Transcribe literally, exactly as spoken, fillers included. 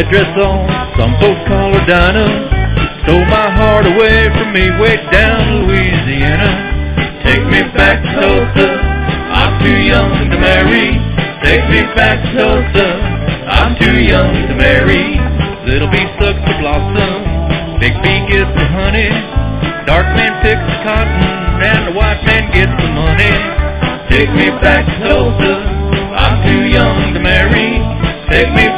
red dress on, some folks call her Dinah. Stole my heart away from me way down in Louisiana. Take me back to Tulsa, I'm too young to marry. Take me back to Tulsa, I'm too young to marry. Little bee sucks the blossom, big bee gets the honey. Dark man picks the cotton, and the white man gets the money. Take me back to Tulsa, I'm too young to marry. Take me